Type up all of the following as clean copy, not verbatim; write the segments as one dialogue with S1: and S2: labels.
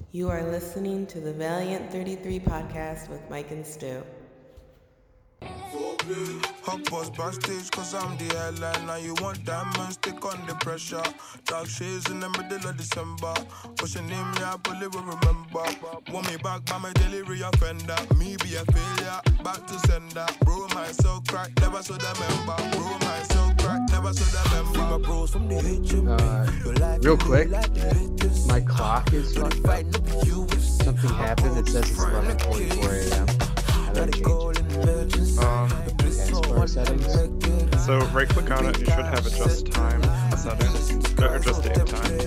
S1: You are listening to the Valiant 33 podcast with Mike and Stu.
S2: Hot boss backstage cause I'm the headline. Now you want diamonds, stick on the pressure. Dark shades in the middle of December. What's your name? Yeah, I probably will remember. Want me back by my daily offender. Me be a failure, back to sender. Bro, myself crack, never saw the member. Bro, myself crack, never saw the member. My bros from the HMP.
S3: Real quick, my clock is fucked up. Something happened. It says it's 11:44 a.m. I gotta change it. Settings.
S4: So right click on it and you should have adjust time settings, or adjust date time.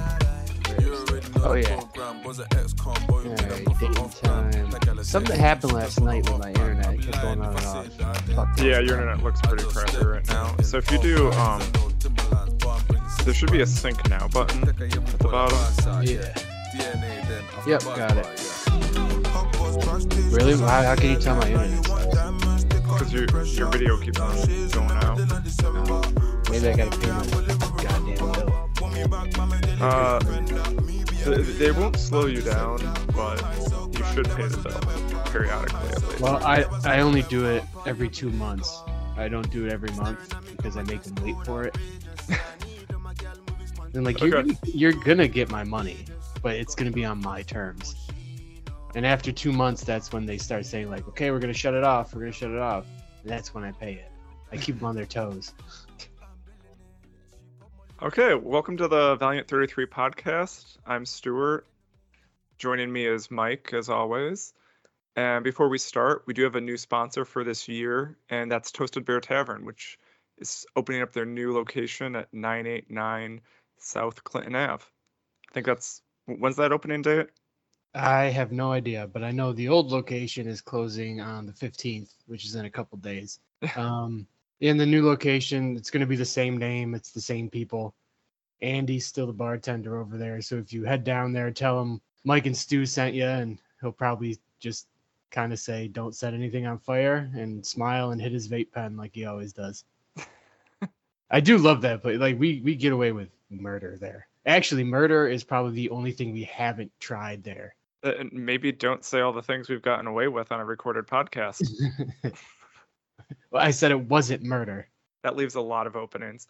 S3: Oh yeah. Alright, date and time. Something happened last night with my internet. It kept going on and off.
S4: Yeah, your internet looks pretty crappy right now. So if you do, there should be a sync now button at the bottom.
S3: Yeah. Yep, got it. Really? How can you tell my internet?
S4: Because your video keeps on going out.
S3: Maybe I gotta pay my goddamn bill.
S4: They won't slow you down, but you should pay the bill periodically at least.
S3: Well, I only do it every 2 months. I don't do it every month because I make them wait for it. And like you're gonna get my money, but it's gonna be on my terms. And after 2 months, that's when they start saying like, okay, we're gonna shut it off. We're gonna shut it off. And that's when I pay it. I keep them on their toes.
S4: Okay, welcome to the Valiant 33 podcast. I'm Stuart. Joining me is Mike, as always. And before we start, we do have a new sponsor for this year, and that's Toasted Bear Tavern, which is opening up their new location at 989 South Clinton Ave. I think when's that opening date?
S3: I have no idea, but I know the old location is closing on the 15th, which is in a couple days. In the new location, it's going to be the same name. It's the same people. Andy's still the bartender over there. So if you head down there, tell him Mike and Stu sent you, and he'll probably just kind of say, don't set anything on fire, and smile and hit his vape pen like he always does. I do love that, but like we get away with murder there. Actually, murder is probably the only thing we haven't tried there.
S4: And maybe don't say all the things we've gotten away with on a recorded podcast.
S3: Well, I said it wasn't murder.
S4: That leaves a lot of openings.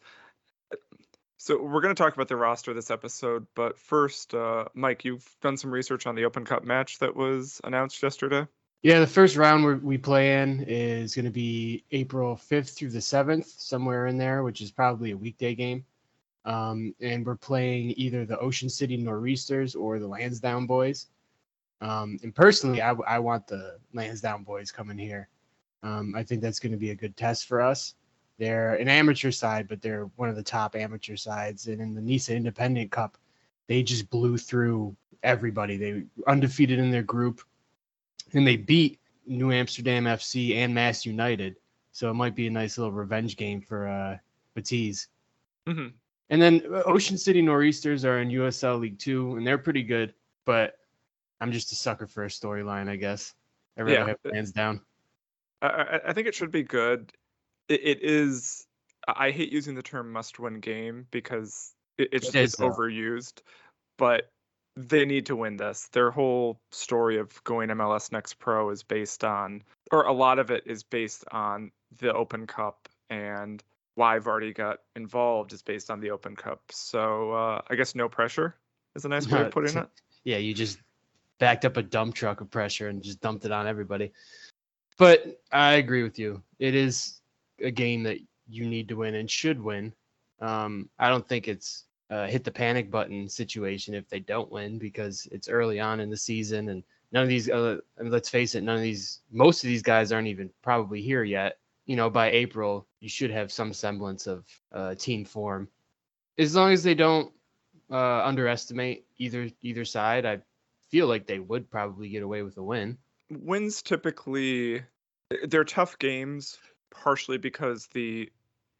S4: So we're going to talk about the roster this episode, but first, Mike, you've done some research on the Open Cup match that was announced yesterday.
S3: Yeah, the first round we play in is going to be April 5th through the 7th, somewhere in there, which is probably a weekday game. And we're playing either the Ocean City Nor'easters or the Lansdowne Boys. And personally, I want the Lansdowne Boys coming here. I think that's going to be a good test for us. They're an amateur side, but they're one of the top amateur sides. And in the NISA Independent Cup, they just blew through everybody. They were undefeated in their group, and they beat New Amsterdam FC and Mass United. So it might be a nice little revenge game for Batiz.
S4: Mm-hmm.
S3: And then Ocean City Nor'easters are in USL League 2, and they're pretty good. But I'm just a sucker for a storyline, I guess. I rather have Lansdowne.
S4: I think it should be good. It is. I hate using the term must-win game because it's overused, but they need to win this. Their whole story of going MLS Next Pro is based on, or a lot of it is based on the Open Cup, and why Vardy got involved is based on the Open Cup. So I guess no pressure is a nice way of putting it.
S3: Yeah, you just backed up a dump truck of pressure and just dumped it on everybody. But I agree with you. It is a game that you need to win and should win. I don't think it's a hit the panic button situation if they don't win, because it's early on in the season, and none of these, let's face it, most of these guys aren't even probably here yet. You know, by April, you should have some semblance of team form. As long as they don't underestimate either side, I feel like they would probably get away with a win.
S4: Wins typically, they're tough games, partially because the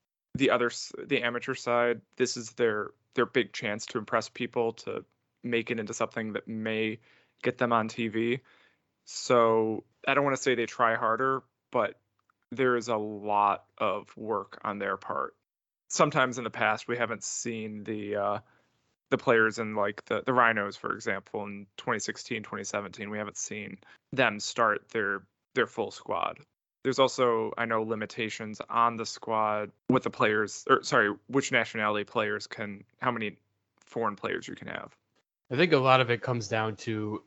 S4: amateur side, this is their big chance to impress people, to make it into something that may get them on TV. So I don't want to say they try harder, but there is a lot of work on their part. Sometimes in the past, we haven't seen the the players in like the Rhinos, for example, in 2016, 2017. We haven't seen them start their full squad. There's also, I know, limitations on the squad with the players, or sorry, which nationality players can, how many foreign players you can have.
S3: I think a lot of it comes down to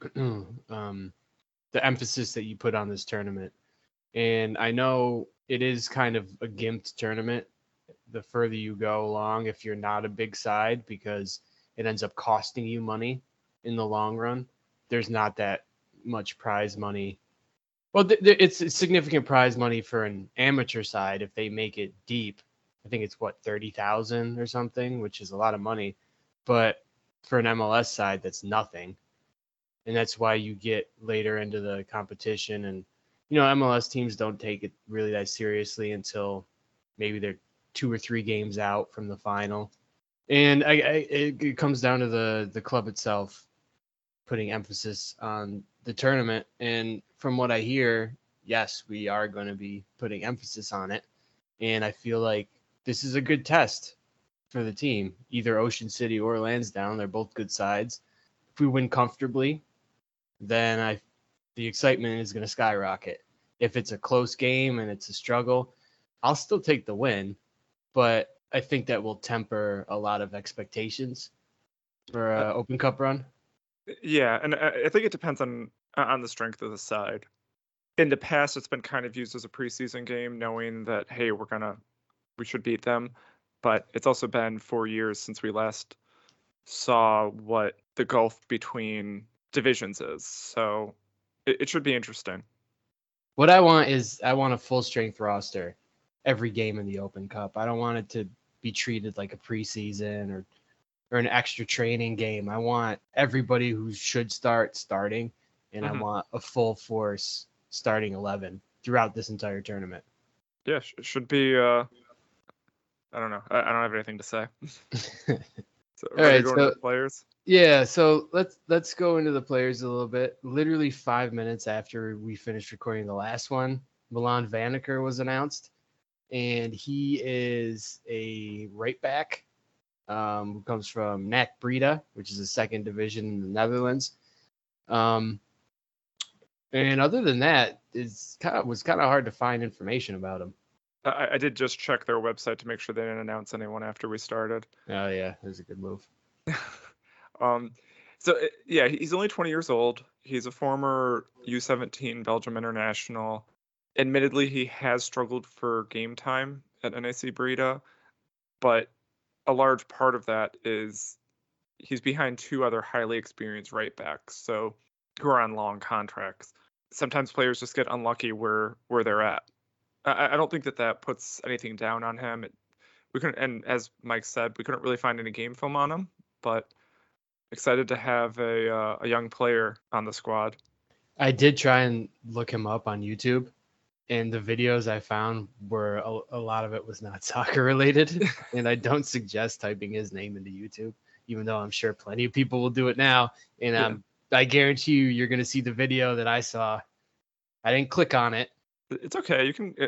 S3: the emphasis that you put on this tournament. And I know it is kind of a gimped tournament the further you go along if you're not a big side, because it ends up costing you money in the long run. There's not that much prize money. Well, it's significant prize money for an amateur side if they make it deep. I think it's 30,000 or something, which is a lot of money. But for an MLS side, that's nothing. And that's why you get later into the competition. And, MLS teams don't take it really that seriously until maybe they're 2 or 3 games out from the final. And it comes down to the club itself putting emphasis on the tournament. And from what I hear, yes, we are going to be putting emphasis on it. And I feel like this is a good test for the team, either Ocean City or Lansdowne. They're both good sides. If we win comfortably, then the excitement is going to skyrocket. If it's a close game and it's a struggle, I'll still take the win, but I think that will temper a lot of expectations for an Open Cup run.
S4: Yeah, and I think it depends on the strength of the side. In the past, it's been kind of used as a preseason game, knowing that, hey, we should beat them. But it's also been 4 years since we last saw what the gulf between divisions is. So it should be interesting.
S3: What I want is a full strength roster every game in the Open Cup. I don't want it to be treated like a preseason or an extra training game. I want everybody who should start starting, and I want a full force starting 11 throughout this entire tournament.
S4: Yeah, it should be. I don't know. I don't have anything to say. So,
S3: all right,
S4: going to the players.
S3: Yeah, so let's go into the players a little bit. Literally 5 minutes after we finished recording the last one, Milan Vanacker was announced, and he is a right back who comes from NAC Breda, which is the second division in the Netherlands. And other than that, was kind of hard to find information about him.
S4: I did just check their website to make sure they didn't announce anyone after we started.
S3: Oh yeah, that was a good move.
S4: He's only 20 years old. He's a former U17 Belgium international. Admittedly, he has struggled for game time at NAC Breda, but a large part of that is he's behind 2 other highly experienced right backs, so who are on long contracts. Sometimes players just get unlucky where they're at. I don't think that puts anything down on him. We couldn't, and as Mike said, we couldn't really find any game film on him, but excited to have a young player on the squad.
S3: I did try and look him up on YouTube, and the videos I found were a lot of it was not soccer related, and I don't suggest typing his name into YouTube, even though I'm sure plenty of people will do it now. And I guarantee you're going to see the video that I saw. I didn't click on it.
S4: It's okay. You can.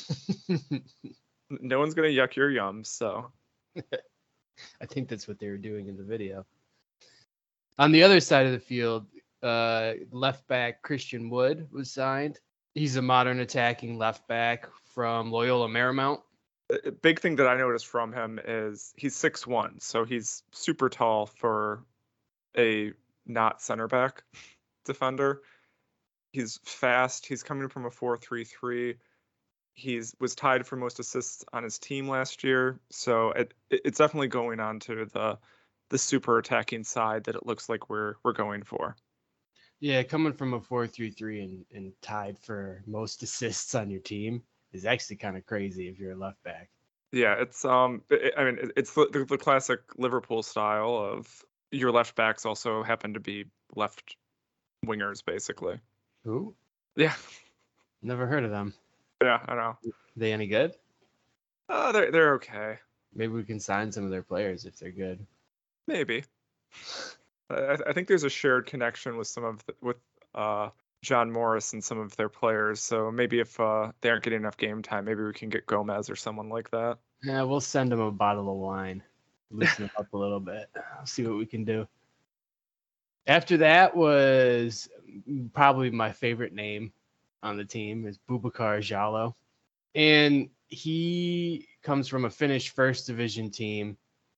S4: No one's going to yuck your yums, so.
S3: I think that's what they were doing in the video. On the other side of the field, left back Christian Wood was signed. He's a modern attacking left back from Loyola Marymount.
S4: A big thing that I noticed from him is he's 6'1", so he's super tall for a not center back defender. He's fast. He's coming from a 4-3-3. He was tied for most assists on his team last year, so it's definitely going on to the super attacking side that it looks like we're going for.
S3: Yeah, coming from a 4-3-3 and tied for most assists on your team is actually kind of crazy if you're a left back.
S4: Yeah, it's it's the classic Liverpool style of your left backs also happen to be left wingers, basically.
S3: Who?
S4: Yeah.
S3: Never heard of them.
S4: Yeah, I know.
S3: They any good?
S4: They're okay.
S3: Maybe we can sign some of their players if they're good.
S4: Maybe. I think there's a shared connection with with John Morris and some of their players. So maybe if they aren't getting enough game time, maybe we can get Gomez or someone like that.
S3: Yeah, we'll send them a bottle of wine. loosen him up a little bit. See what we can do. After that was probably my favorite name on the team is Boubacar Jallow. And he comes from a Finnish first division team,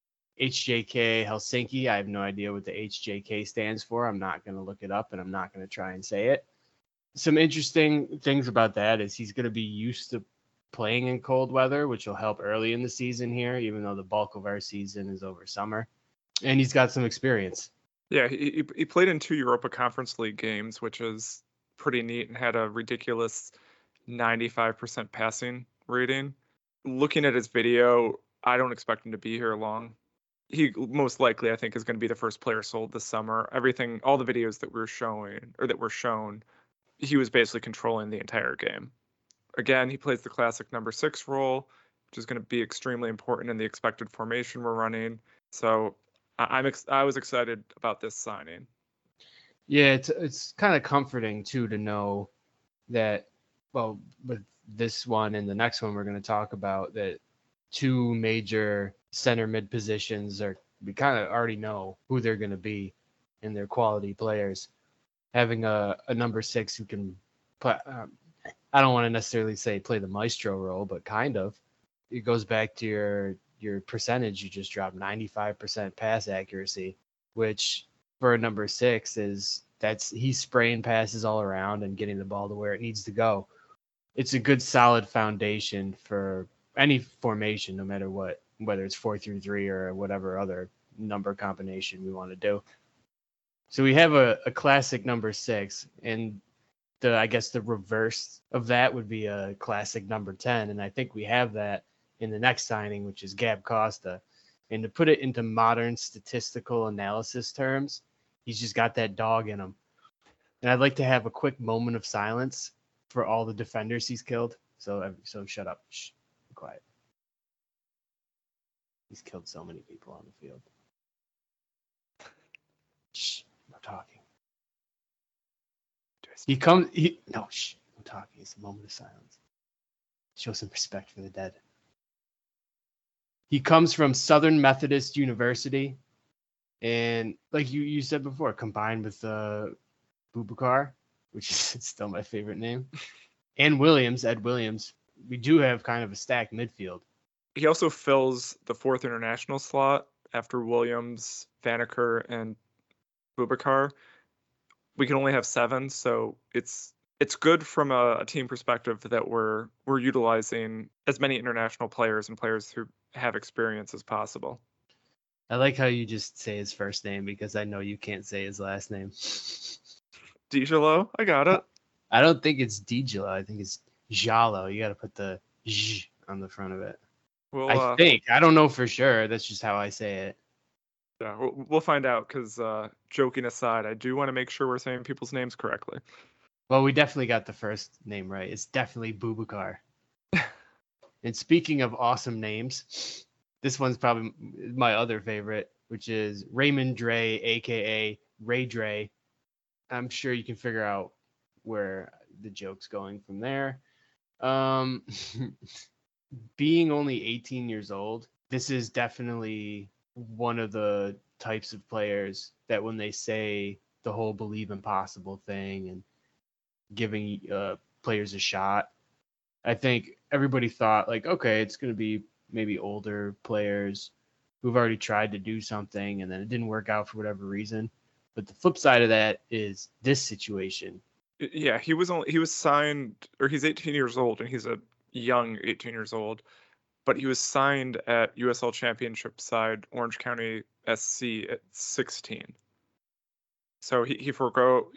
S3: HJK Helsinki. I have no idea what the HJK stands for. I'm not going to look it up, and I'm not going to try and say it. Some interesting things about that is he's going to be used to playing in cold weather, which will help early in the season here, even though the bulk of our season is over summer. And he's got some experience.
S4: Yeah, he played in 2 Europa Conference League games, which is pretty neat, and had a ridiculous 95% passing rating. Looking at his video, I don't expect him to be here long. He most likely, I think, is going to be the first player sold this summer. All the videos that were shown, he was basically controlling the entire game. Again, he plays the classic number 6 role, which is going to be extremely important in the expected formation we're running. So I was excited about this signing.
S3: Yeah, it's kind of comforting too to know that, well, with this one and the next one we're going to talk about, that 2 major center mid positions we kind of already know who they're going to be, and they're quality players. Having a number 6 who can play, I don't want to necessarily say play the maestro role, but kind of. It goes back to your percentage you just dropped, 95% pass accuracy, which for a number 6 he's spraying passes all around and getting the ball to where it needs to go. It's a good solid foundation for any formation, no matter what, whether it's 4-3 or whatever other number combination we want to do. So we have a classic number 6, and I guess the reverse of that would be a classic number 10. And I think we have that in the next signing, which is Gab Costa. And to put it into modern statistical analysis terms, he's just got that dog in him. And I'd like to have a quick moment of silence for all the defenders he's killed. So shut up. Shh, be quiet. He's killed so many people on the field. Shh, I'm talking. No, shh, I'm talking. It's a moment of silence. Show some respect for the dead. He comes from Southern Methodist University, and like you said before, combined with Boubacar, which is still my favorite name, and Ed Williams, we do have kind of a stacked midfield.
S4: He also fills the 4th international slot after Williams, Vanaker, and Boubacar. We can only have 7, so it's good from a team perspective that we're utilizing as many international players and players who have experience as possible.
S3: I like how you just say his first name because I know you can't say his last name.
S4: Dijalo, I got it.
S3: I don't think it's Dijalo. I think it's Jallow. You got to put the J on the front of it. Well, I don't know for sure. That's just how I say it.
S4: Yeah, we'll find out because joking aside, I do want to make sure we're saying people's names correctly.
S3: Well, we definitely got the first name right. It's definitely Boubacar. And speaking of awesome names, this one's probably my other favorite, which is Raymond Dre, a.k.a. Ray Dre. I'm sure you can figure out where the joke's going from there. Being only 18 years old, this is definitely one of the types of players that when they say the whole believe impossible thing and giving players a shot, I think everybody thought like, okay, it's going to be maybe older players who've already tried to do something and then it didn't work out for whatever reason. But the flip side of that is this situation.
S4: Yeah, he was signed, or he's 18 years old, and he's a young 18 years old. But he was signed at USL Championship side Orange County SC at 16. So he forgot.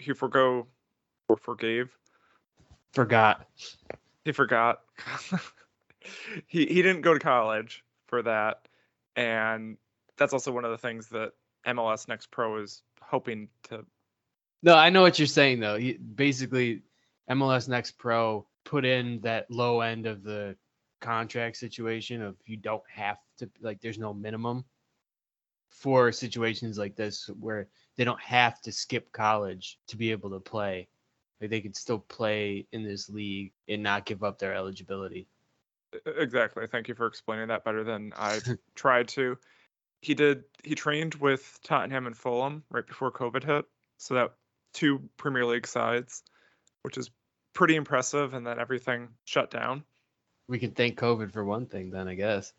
S4: He didn't go to college for that, and that's also one of the things that MLS Next Pro is hoping to.
S3: No, I know what you're saying though. Basically, MLS Next Pro put in that low end of the contract situation of you don't have to, like, there's no minimum for situations like this where they don't have to skip college to be able to play. Like, they could still play in this league and not give up their eligibility.
S4: Exactly. Thank you for explaining that better than I tried to. He trained with Tottenham and Fulham right before COVID hit. So that 2 Premier League sides, which is pretty impressive, and then everything shut down.
S3: We can thank COVID for one thing then, I guess.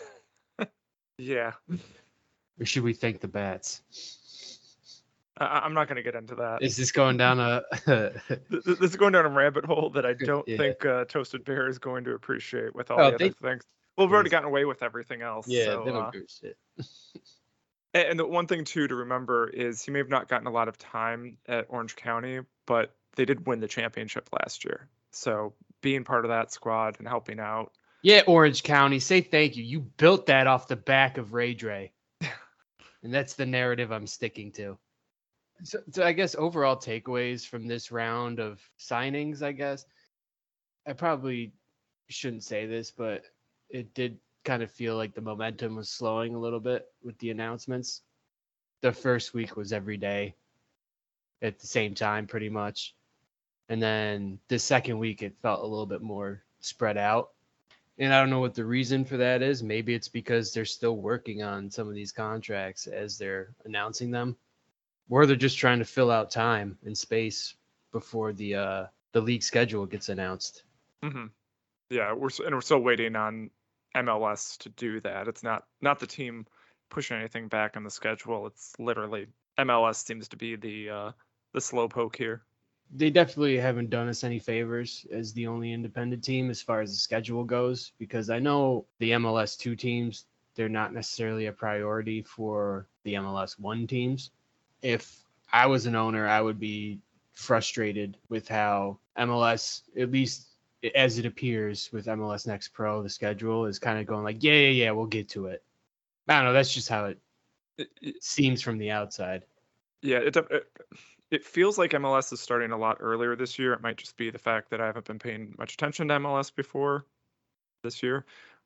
S4: Yeah.
S3: Or should we thank the bats?
S4: I'm not going to get into that.
S3: Is this going down a...
S4: This is going down a rabbit hole that I don't think Toasted Bear is going to appreciate with all the other things. Well, we've already gotten away with everything else.
S3: Yeah,
S4: so,
S3: they don't give a shit.
S4: And the one thing, too, to remember is he may have not gotten a lot of time at Orange County, but they did win the championship last year. So being part of that squad and helping out.
S3: Yeah, Orange County, say thank you. You built that off the back of Ray Dre. And that's the narrative I'm sticking to. So I guess overall takeaways from this round of signings, I guess. I probably shouldn't say this, but it did kind of feel like the momentum was slowing a little bit with the announcements. The first week was every day at the same time, pretty much. And then the second week, it felt a little bit more spread out. And I don't know what the reason for that is. Maybe it's because they're still working on some of these contracts as they're announcing them. Or they're just trying to fill out time and space before the league schedule gets announced.
S4: Mm-hmm. Yeah, we're still waiting on MLS to do that. It's not the team pushing anything back on the schedule. It's literally MLS seems to be the slowpoke here.
S3: They definitely haven't done us any favors as the only independent team as far as the schedule goes, because I know the MLS 2 teams, they're not necessarily a priority for the MLS 1 teams. If I was an owner, I would be frustrated with how MLS, at least as it appears with MLS Next Pro, the schedule is kind of going like, yeah, we'll get to it. I don't know. That's just how it seems from the outside.
S4: Yeah, it feels like MLS is starting a lot earlier this year. It might just be the fact that I haven't been paying much attention to MLS before this year.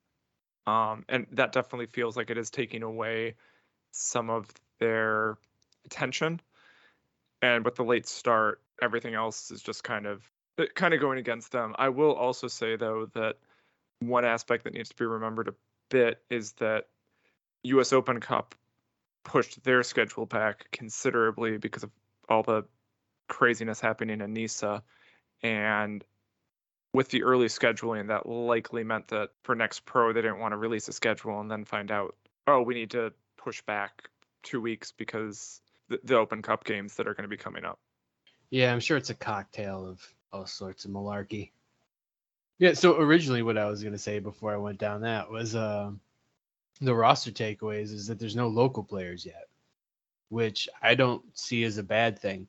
S4: And that definitely feels like it is taking away some of their attention. And with the late start, everything else is just kind of going against them. I will also say, though, that one aspect that needs to be remembered a bit is that US Open Cup pushed their schedule back considerably because of all the craziness happening in Nisa. And with the early scheduling, that likely meant that for Next Pro, they didn't want to release a schedule and then find out, oh, we need to push back 2 weeks because the Open Cup games that are going to be coming up.
S3: Yeah, I'm sure it's a cocktail of all sorts of malarkey. Yeah, so originally what I was going to say before I went down that was the roster takeaways is that there's no local players yet, which I don't see as a bad thing.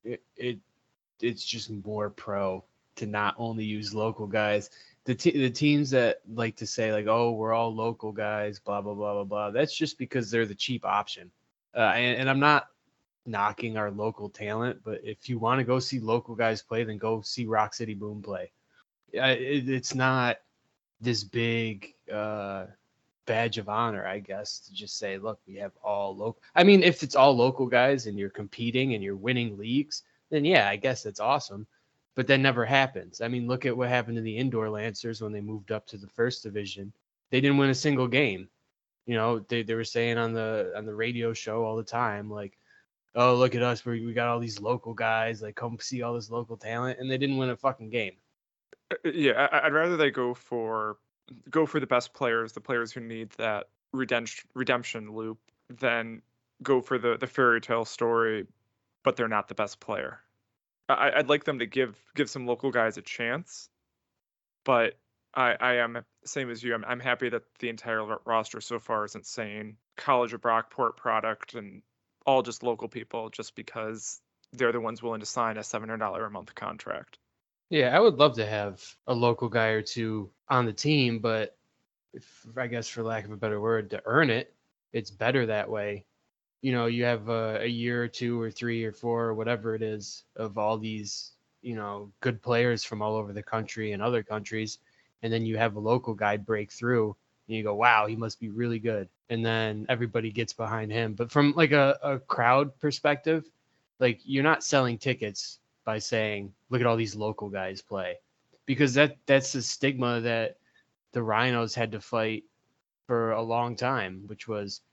S3: It's just more pro to not only use local guys. The teams that like to say like, oh, we're all local guys, blah, blah, blah, blah, blah. That's just because they're the cheap option. And I'm not knocking our local talent, but if you want to go see local guys play, then go see Rock City Boom play. It's not this big badge of honor, I guess, to just say, look, we have all local. I mean, if it's all local guys and you're competing and you're winning leagues, then yeah, I guess that's awesome. But that never happens. I mean, look at what happened to the Indoor Lancers when they moved up to the first division. They didn't win a single game. You know, they were saying on the radio show all the time, like, oh, look at us, we got all these local guys, like, come see all this local talent, and they didn't win a fucking game.
S4: Yeah, I'd rather they go for the best players, the players who need that redemption loop, than go for the fairy tale story, but they're not the best player. I'd like them to give some local guys a chance, but I am same as you. I'm happy that the entire roster so far isn't saying College of Brockport product and all just local people, just because they're the ones willing to sign a $700 a month contract.
S3: Yeah, I would love to have a local guy or two on the team, but I guess for lack of a better word, to earn it, it's better that way. You know, you have a year or 2 or 3 or 4 or whatever it is of all these, you know, good players from all over the country and other countries, and then you have a local guy break through, and you go, wow, he must be really good. And then everybody gets behind him. But from like a crowd perspective, like you're not selling tickets by saying, look at all these local guys play, because that's the stigma that the Rhinos had to fight for a long time, which was,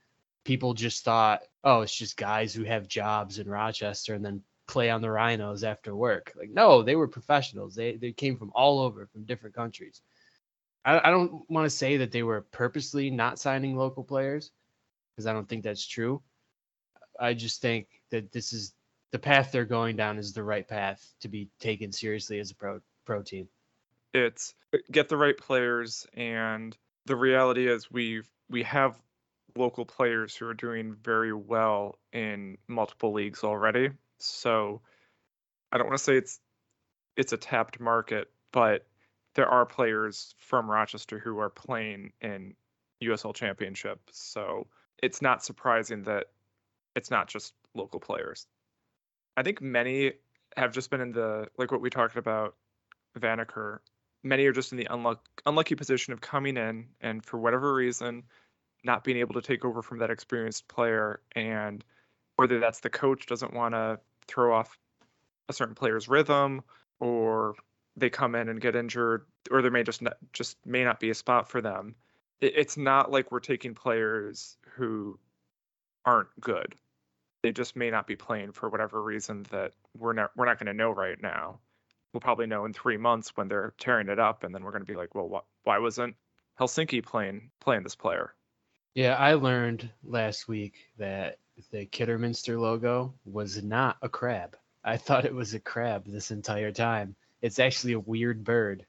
S3: people just thought, oh, it's just guys who have jobs in Rochester and then play on the Rhinos after work. Like, no, they were professionals. They came from all over, from different countries. I don't want to say that they were purposely not signing local players, because I don't think that's true. I just think that this is the path they're going down is the right path to be taken seriously as a pro team.
S4: It's get the right players, and the reality is we have local players who are doing very well in multiple leagues already. So I don't want to say it's a tapped market, but there are players from Rochester who are playing in USL Championship. So it's not surprising that it's not just local players. I think many have just been in the, like what we talked about, Vanaker. Many are just in the unlucky position of coming in and for whatever reason not being able to take over from that experienced player, and whether that's the coach doesn't want to throw off a certain player's rhythm, or they come in and get injured, or there may just not be a spot for them. It's not like we're taking players who aren't good. They just may not be playing for whatever reason that we're not going to know right now. We'll probably know in 3 months when they're tearing it up, and then we're going to be like, well, why wasn't Helsinki playing this player?
S3: Yeah, I learned last week that the Kidderminster logo was not a crab. I thought it was a crab this entire time. It's actually a weird bird.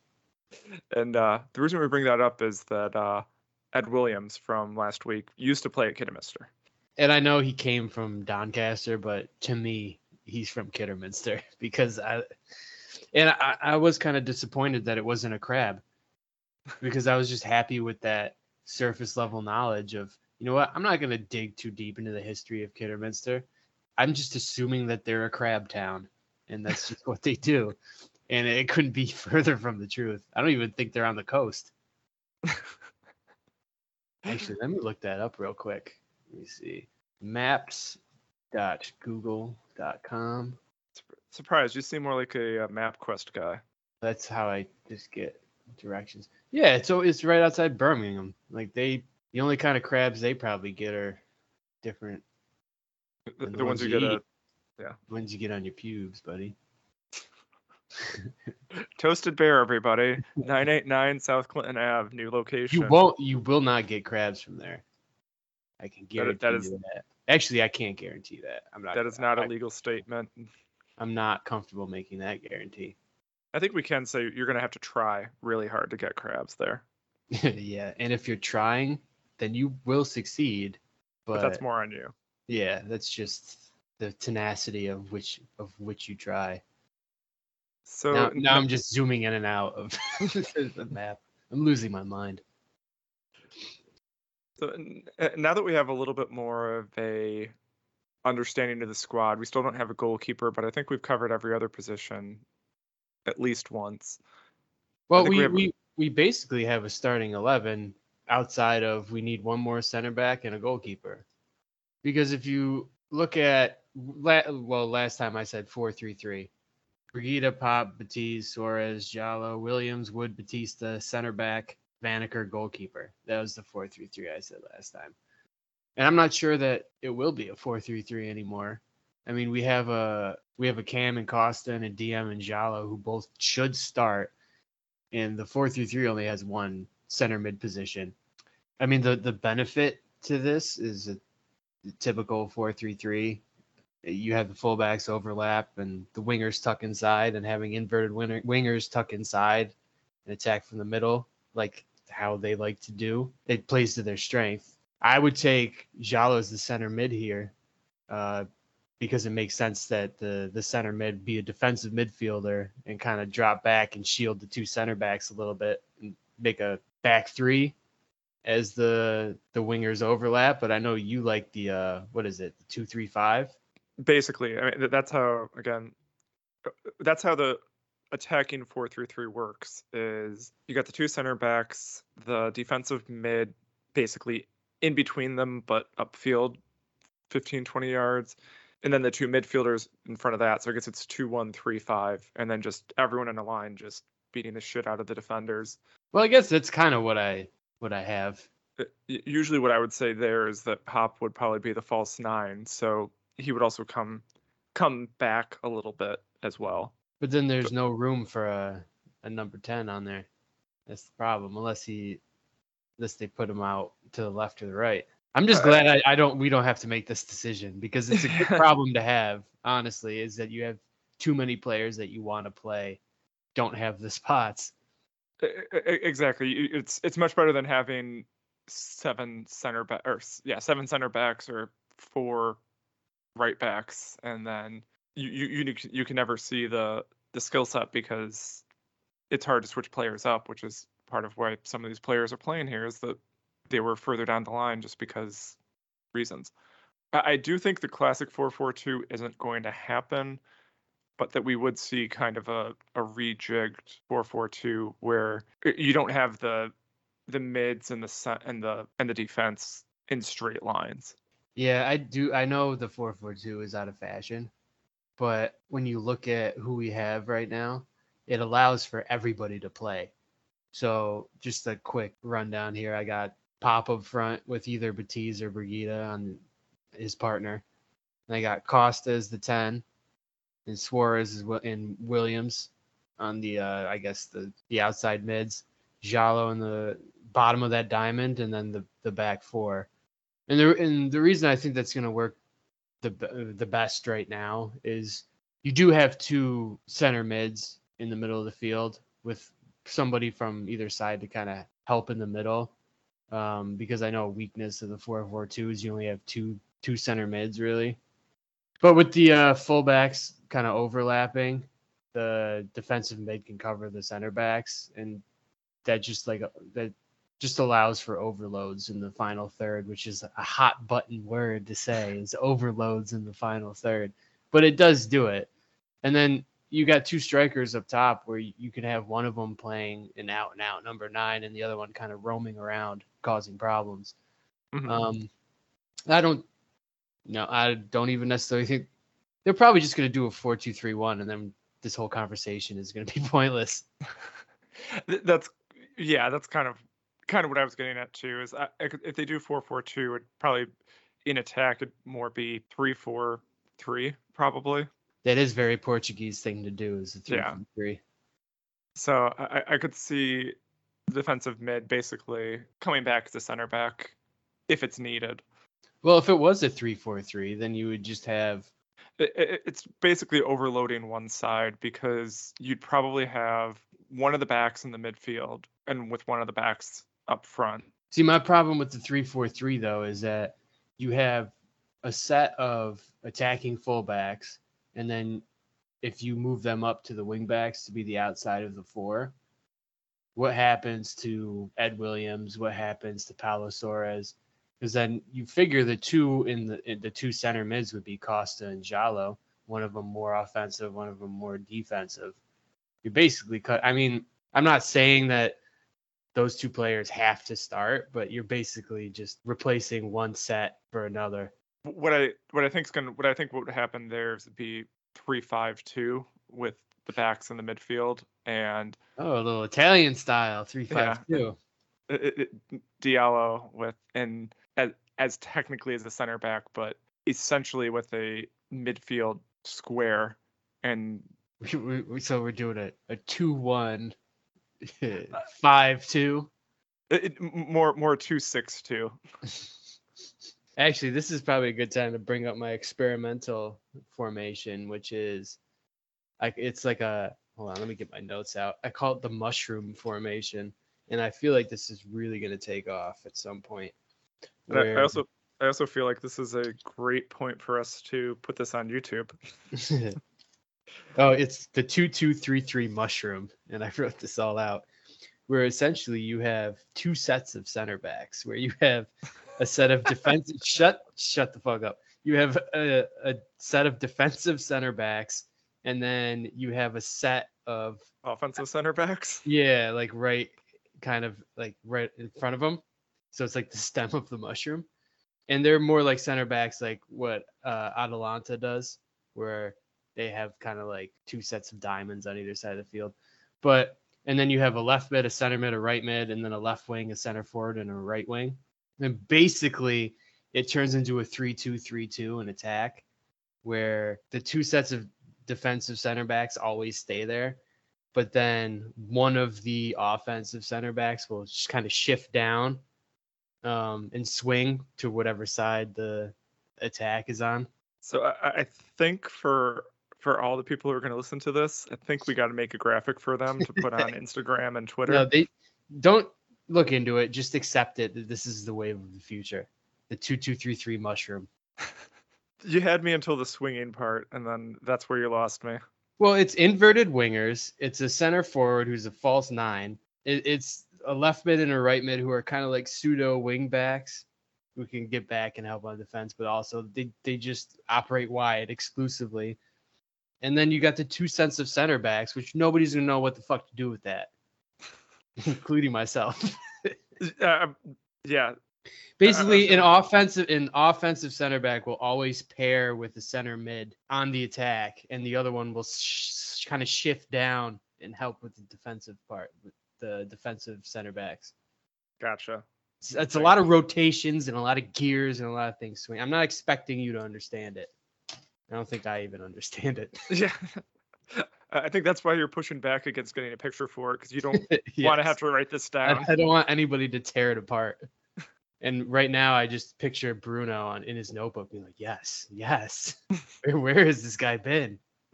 S4: And the reason we bring that up is that Ed Williams from last week used to play at Kidderminster.
S3: And I know he came from Doncaster, but to me, he's from Kidderminster, because I was kind of disappointed that it wasn't a crab, because I was just happy with that surface level knowledge of, you know what, I'm not going to dig too deep into the history of Kidderminster. I'm just assuming that they're a crab town, and that's just what they do. And it couldn't be further from the truth. I don't even think they're on the coast. Actually, let me look that up real quick. Let me see. Maps.google.com.
S4: Surprised, you seem more like a MapQuest guy.
S3: That's how I just get directions. Yeah, it's right outside Birmingham. Like the only kind of crabs they probably get are different.
S4: The ones you get
S3: The ones you get on your pubes, buddy.
S4: Toasted Bear, everybody. 989 South Clinton Ave, new location.
S3: You will not get crabs from there. I can guarantee you that. Actually, I can't guarantee that.
S4: That is not a legal statement.
S3: I'm not comfortable making that guarantee.
S4: I think we can say you're going to have to try really hard to get crabs there.
S3: Yeah, and if you're trying, then you will succeed. But
S4: that's more on you.
S3: Yeah, that's just the tenacity of which you try.
S4: So
S3: now I'm just zooming in and out of the map. I'm losing my mind.
S4: So now that we have a little bit more of a understanding of the squad, we still don't have a goalkeeper, but I think we've covered every other position at least once.
S3: Well, we basically have a starting 11 outside of we need one more center back and a goalkeeper. Because if you look at, last time I said 4-3-3. Brigida, Pop, Baptiste, Suarez, Jallo, Williams, Wood, Batista, center back, Vanaker, goalkeeper. That was the 4-3-3 I said last time. And I'm not sure that it will be a 4-3-3 anymore. I mean, we have a Cam and Costa and a DM and Jallo who both should start. And the 4-3-3 only has one center mid position. I mean, the benefit to this is a typical 4-3-3. You have the fullbacks overlap and the wingers tuck inside, and having inverted wingers tuck inside and attack from the middle, like how they like to do. It plays to their strength. I would take Jallo as the center mid here because it makes sense that the center mid be a defensive midfielder and kind of drop back and shield the two center backs a little bit and make a back three as the wingers overlap. But I know you like the, the 2-3-5?
S4: Basically, I mean, that's how the attacking 4-3-3 works. Is you got the two center backs, the defensive mid basically in between them but upfield 15-20 yards, and then the two midfielders in front of that. So I guess it's 2-1-3-5, and then just everyone in a line just beating the shit out of the defenders.
S3: Well, I guess that's kind of what I have.
S4: Usually what I would say there is that Pop would probably be the false 9, so he would also come back a little bit as well.
S3: But then there's no room for a number 10 on there. That's the problem, unless they put him out to the left or the right. I'm just glad we don't have to make this decision, because it's a good problem to have, honestly, is that you have too many players that you want to play don't have the spots.
S4: Exactly. It's much better than having 7 center backs or 4 right backs, and then you can never see the skill set, because it's hard to switch players up, which is part of why some of these players are playing here, is that they were further down the line just because reasons. I do think the classic 4-4-2 isn't going to happen, but that we would see kind of a rejigged 4-4-2 where you don't have the mids and the defense in straight lines.
S3: Yeah, I know the 4-4-2 is out of fashion, but when you look at who we have right now, it allows for everybody to play. So just a quick rundown here. I got Pop up front with either Batiz or Brigida on his partner. And I got Costa as the 10, and Suarez and Williams on the I guess the outside mids. Jallo in the bottom of that diamond, and then the back 4. And the reason I think that's going to work the best right now is you do have 2 center mids in the middle of the field with somebody from either side to kind of help in the middle. Because I know a weakness of the 4-4-2 is you only have two center mids, really. But with the fullbacks kind of overlapping, the defensive mid can cover the center backs, and that just allows for overloads in the final third, which is a hot button word to say, is overloads in the final third. But it does do it. And then you got 2 strikers up top where you can have one of them playing an out-and-out number 9 and the other one kind of roaming around causing problems. Mm-hmm. I don't even necessarily think they're probably just going to do a 4-2-3-1, and then this whole conversation is going to be pointless.
S4: That's kind of what I was getting at too. Is if they do 4-4-2, it'd probably in attack it'd more be 3-4-3 probably.
S3: That is very Portuguese thing to do, is a 3-4-3.
S4: So I could see the defensive mid basically coming back as a center back if it's needed.
S3: Well, if it was a 3-4-3, then you would just have...
S4: It's basically overloading one side, because you'd probably have one of the backs in the midfield and with one of the backs up front.
S3: See, my problem with the 3-4-3, though, is that you have a set of attacking fullbacks, and then if you move them up to the wingbacks to be the outside of the 4, what happens to Ed Williams? What happens to Paulo Soares? Because then you figure the 2 in the 2 center mids would be Costa and Jallo, one of them more offensive, one of them more defensive. You basically cut. I mean, I'm not saying that those 2 players have to start, but you're basically just replacing one set for another.
S4: What I think would happen there is be 3-5-2 with the backs in the midfield, and
S3: a little Italian style 3-5-2.
S4: Diallo with as technically as a center back, but essentially with a midfield square, and
S3: so we're doing a 2-1 5-2.
S4: More 2-6-2.
S3: Actually, this is probably a good time to bring up my experimental formation, which is it's like a, hold on, let me get my notes out. I call it the mushroom formation, and I feel like this is really going to take off at some point.
S4: I also feel like this is a great point for us to put this on YouTube.
S3: Oh, it's the 2-2-3-3 mushroom, and I wrote this all out, where essentially you have 2 sets of center backs, where you have a set of defensive shut the fuck up. You have a set of defensive center backs, and then you have a set of
S4: offensive center backs.
S3: Yeah, like right in front of them. So it's like the stem of the mushroom. And they're more like center backs, like what Atalanta does, where they have kind of like 2 sets of diamonds on either side of the field. And then you have a left mid, a center mid, a right mid, and then a left wing, a center forward, and a right wing. And basically, it turns into a 3-2-3-2 in attack, where the two sets of defensive center backs always stay there. But then one of the offensive center backs will just kind of shift down and swing to whatever side the attack is on.
S4: So I think for all the people who are going to listen to this, I think we got to make a graphic for them to put on Instagram and Twitter.
S3: No, they don't look into it. Just accept it that this is the wave of the future. The 2-2-3-3 mushroom.
S4: You had me until the swinging part, and then that's where you lost me.
S3: Well, it's inverted wingers. It's a center forward who's a false nine. It's a left mid and a right mid who are kind of like pseudo wing backs who can get back and help on defense, but also they just operate wide exclusively. And then you got the two sets of center backs, which nobody's going to know what the fuck to do with that, including myself.
S4: Yeah.
S3: Basically, an offensive center back will always pair with the center mid on the attack, and the other one will kind of shift down and help with the defensive part, with the defensive center backs.
S4: Gotcha.
S3: It's a lot of rotations and a lot of gears and a lot of things swing. I'm not expecting you to understand it. I don't think I even understand it.
S4: Yeah. I think that's why you're pushing back against getting a picture for it, because you don't want to have to write this down.
S3: I don't want anybody to tear it apart. And right now, I just picture Bruno in his notebook being like, yes. Where has this guy been?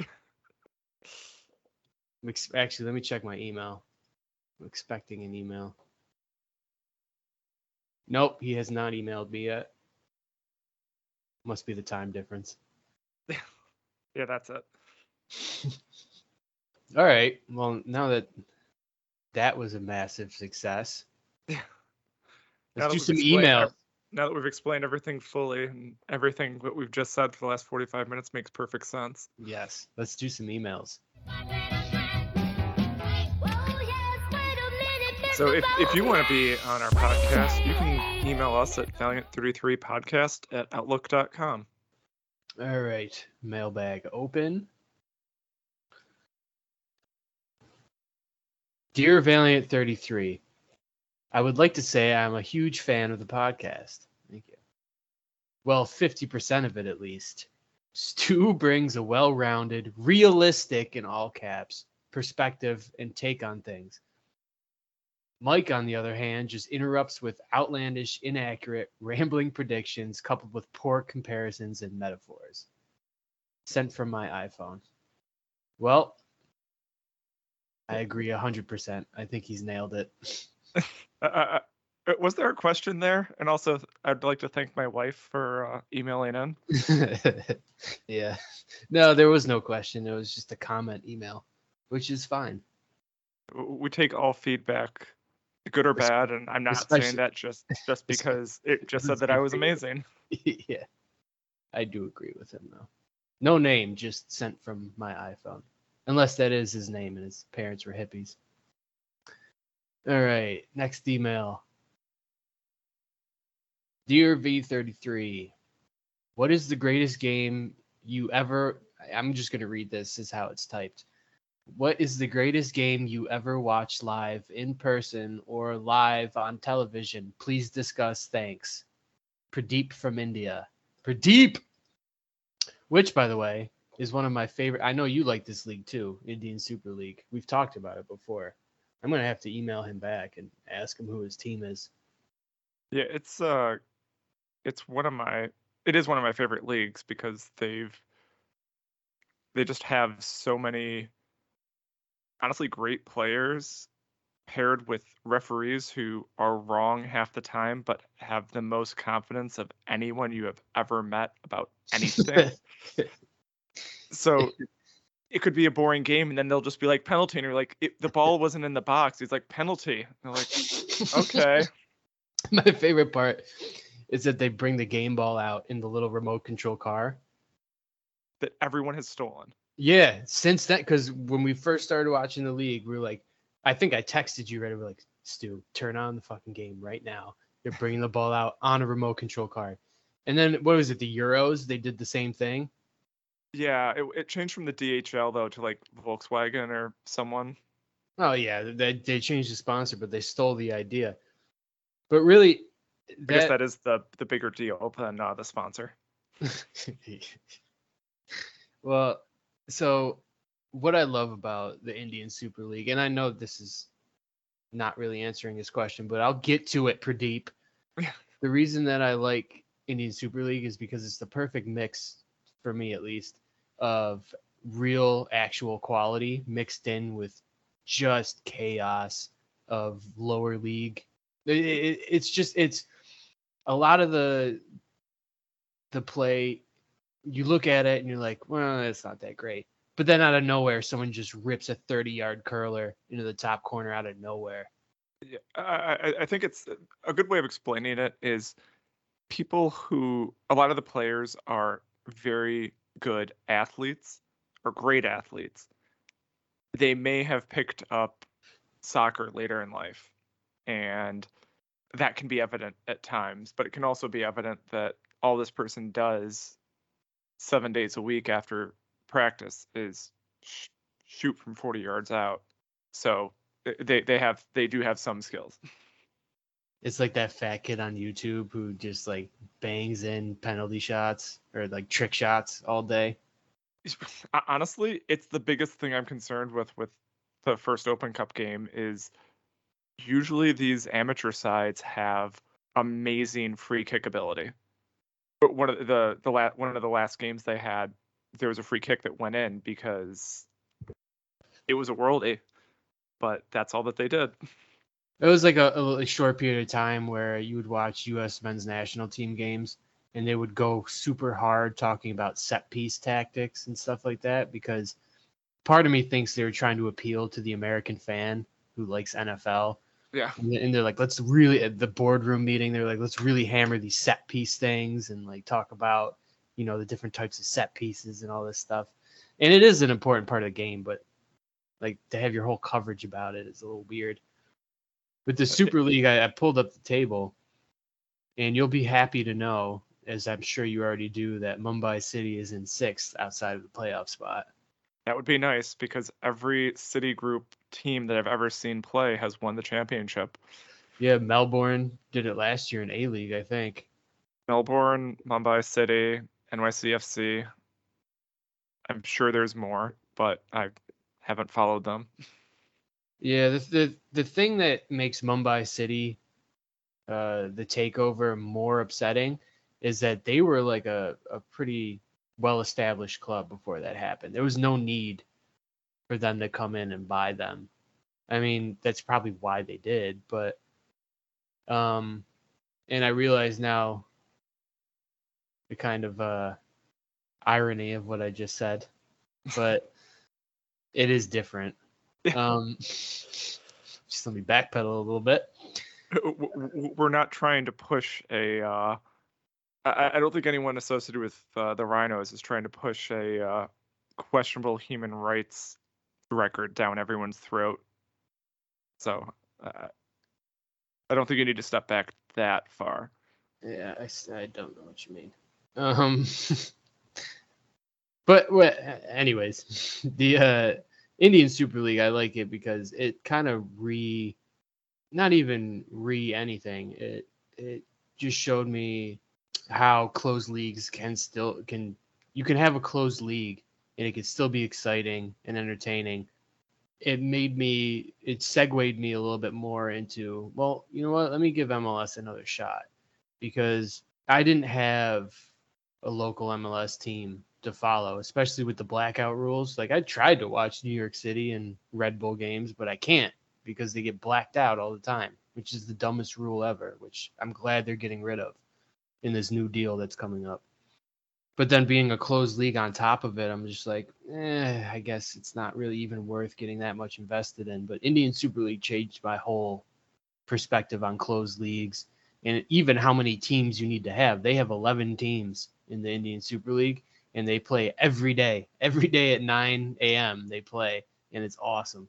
S3: Actually, let me check my email. I'm expecting an email. Nope, he has not emailed me yet. Must be the time difference.
S4: Yeah, that's it.
S3: All right. Well, now that was a massive success. Let's do some emails.
S4: Now that we've explained everything fully, and everything that we've just said for the last 45 minutes makes perfect sense.
S3: Yes. Let's do some emails.
S4: So if you want to be on our podcast, you can email us at valiant33podcast@outlook.com.
S3: All right. Mailbag open. Dear Valiant33, I would like to say I'm a huge fan of the podcast. Thank you. Well, 50% of it at least. Stu brings a well-rounded, realistic, in all caps, perspective and take on things. Mike, on the other hand, just interrupts with outlandish, inaccurate, rambling predictions coupled with poor comparisons and metaphors. Sent from my iPhone. Well, I agree 100%. I think he's nailed it.
S4: Was there a question there? And also, I'd like to thank my wife for emailing in.
S3: Yeah. No, there was no question. It was just a comment email, which is fine.
S4: We take all feedback, good or bad, and I'm not saying that just because it just said that I was amazing.
S3: Yeah. I do agree with him, though. No name, just sent from my iPhone. Unless that is his name and his parents were hippies. All right, next email. Dear V33, what is the greatest game you ever... I'm just going to read this as how it's typed. What is the greatest game you ever watched live in person or live on television? Please discuss. Thanks. Pradeep from India. Pradeep! Which, by the way, is one of my favorite... I know you like this league too, Indian Super League. We've talked about it before. I'm going to have to email him back and ask him who his team is.
S4: Yeah, it is one of my favorite leagues because they just have so many honestly great players paired with referees who are wrong half the time but have the most confidence of anyone you have ever met about anything. So it could be a boring game, and then they'll just be like, penalty, and you're like, the ball wasn't in the box. He's like, penalty. And they're like, okay.
S3: My favorite part is that they bring the game ball out in the little remote control car
S4: that everyone has stolen.
S3: Yeah, since then, because when we first started watching the league, we were like, I think I texted you, right? We were like, Stu, turn on the fucking game right now. They're bringing the ball out on a remote control car. And then, what was it, the Euros? They did the same thing.
S4: Yeah, it changed from the DHL, though, to like Volkswagen or someone.
S3: Oh, yeah, they changed the sponsor, but they stole the idea. But really,
S4: I guess that is the bigger deal than the sponsor.
S3: Well, so what I love about the Indian Super League, and I know this is not really answering his question, but I'll get to it, Pradeep. The reason that I like Indian Super League is because it's the perfect mix, for me at least, of real actual quality mixed in with just chaos of lower league. It's a lot of the play. You look at it and you're like, well, it's not that great. But then out of nowhere, someone just rips a 30-yard curler into the top corner out of nowhere.
S4: Yeah, I think it's a good way of explaining it is a lot of the players are very good athletes or great athletes. They may have picked up soccer later in life, and that can be evident at times, but it can also be evident that all this person does 7 days a week after practice is shoot from 40 yards out. So they do have some skills.
S3: It's like that fat kid on YouTube who just like bangs in penalty shots or like trick shots all day.
S4: Honestly, it's the biggest thing I'm concerned with the first Open Cup game is usually these amateur sides have amazing free kick ability. But one of the last games they had, there was a free kick that went in because it was a worldie, but that's all that they did.
S3: It was like a short period of time where you would watch U.S. men's national team games and they would go super hard talking about set piece tactics and stuff like that because part of me thinks they were trying to appeal to the American fan who likes NFL.
S4: Yeah.
S3: And they're like, let's really, at the boardroom meeting, they're like, let's really hammer these set piece things and like talk about, the different types of set pieces and all this stuff. And it is an important part of the game, but like to have your whole coverage about it is a little weird. With the Super League, I pulled up the table, and you'll be happy to know, as I'm sure you already do, that Mumbai City is in 6th outside of the playoff spot.
S4: That would be nice because every City Group team that I've ever seen play has won the championship.
S3: Yeah, Melbourne did it last year in A-League, I think.
S4: Melbourne, Mumbai City, NYCFC. I'm sure there's more, but I haven't followed them.
S3: Yeah, the thing that makes Mumbai City the takeover more upsetting is that they were like a pretty well-established club before that happened. There was no need for them to come in and buy them. I mean, that's probably why they did, but and I realize now the kind of irony of what I just said, but it is different. Just let me backpedal a little bit.
S4: We're not trying to push I don't think anyone associated with the Rhinos is trying to push a questionable human rights record down everyone's throat. So I don't think you need to step back that far.
S3: Yeah, I don't know what you mean. But anyways, the Indian Super League, I like it because it kind of not even anything. It just showed me how closed leagues you can have a closed league and it can still be exciting and entertaining. It segued me a little bit more into, well, you know what? Let me give MLS another shot because I didn't have a local MLS team to follow, especially with the blackout rules. Like I tried to watch New York City and Red Bull games, but I can't because they get blacked out all the time, which is the dumbest rule ever, which I'm glad they're getting rid of in this new deal that's coming up. But then being a closed league on top of it, I'm just like, I guess it's not really even worth getting that much invested in. But Indian Super League changed my whole perspective on closed leagues and even how many teams you need to have. They have 11 teams in the Indian Super League, and they play every day. Every day at 9 a.m. they play, and it's awesome.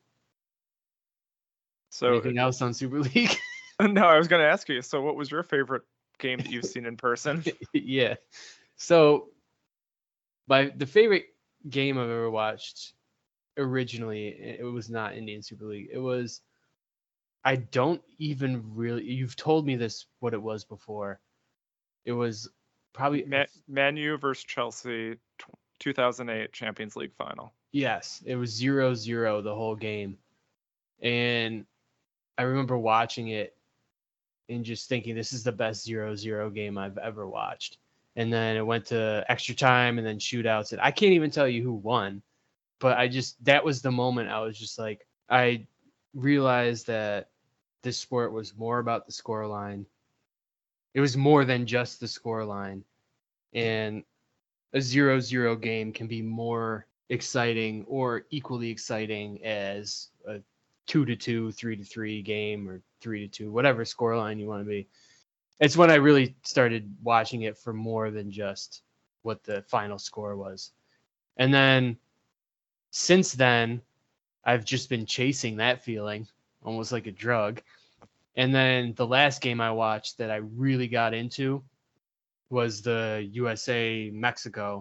S3: So anything else on Super League?
S4: No, I was going to ask you. So what was your favorite game that you've seen in person?
S3: Yeah. So the favorite game I've ever watched originally, it was not Indian Super League. I don't even really. You've told me this what it was before. It was probably
S4: Man U versus Chelsea, 2008 Champions League final.
S3: Yes, it was 0-0 the whole game, and I remember watching it and just thinking this is the best 0-0 game I've ever watched. And then it went to extra time and then shootouts, and I can't even tell you who won, but that was the moment I was just like, I realized that this sport was more about the scoreline. It was more than just the scoreline. And a 0-0 game can be more exciting or equally exciting as a 2-2, 3-3 game or 3-2, whatever scoreline you want to be. It's when I really started watching it for more than just what the final score was. And then since then, I've just been chasing that feeling almost like a drug. And then the last game I watched that I really got into was the USA Mexico.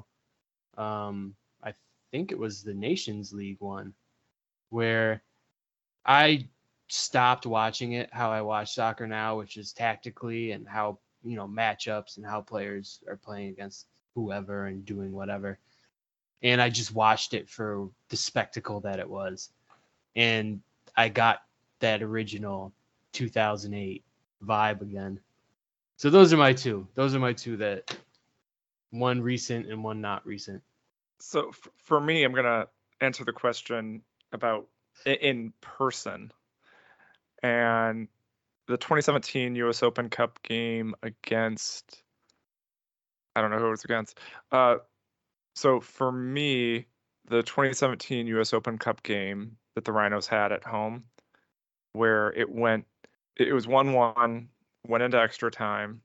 S3: I think it was the Nations League one, where I stopped watching it how I watch soccer now, which is tactically and how, matchups and how players are playing against whoever and doing whatever. And I just watched it for the spectacle that it was. And I got that original 2008 vibe again. So those are my two. That one recent and one not recent.
S4: So for me, I'm going to answer the question about in person. And the 2017 US Open Cup game against, I don't know who it was against. So for me, the 2017 US Open Cup game that the Rhinos had at home, where it was 1-1, went into extra time,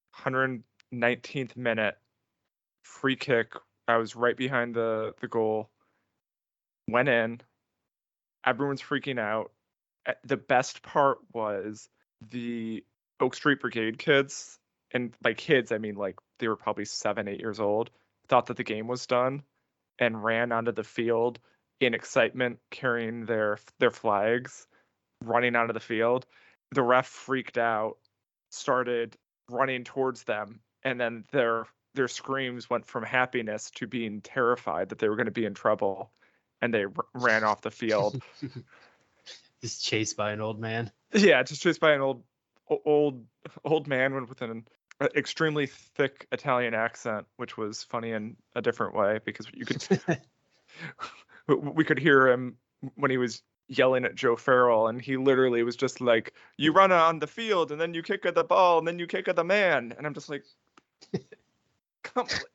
S4: 119th minute, free kick. I was right behind the goal, went in, everyone's freaking out. The best part was the Oak Street Brigade kids, and by kids, I mean like they were probably 7-8 years old, thought that the game was done and ran onto the field in excitement, carrying their flags, running onto the field. The ref freaked out, started running towards them, and then their screams went from happiness to being terrified that they were going to be in trouble, and they ran off the field.
S3: Just chased by an old man.
S4: Yeah, just chased by an old man with an extremely thick Italian accent, which was funny in a different way because we could hear him when he was yelling at Joe Farrell, and he literally was just like, "You run on the field, and then you kick at the ball, and then you kick at the man," and I'm just like, "Come on."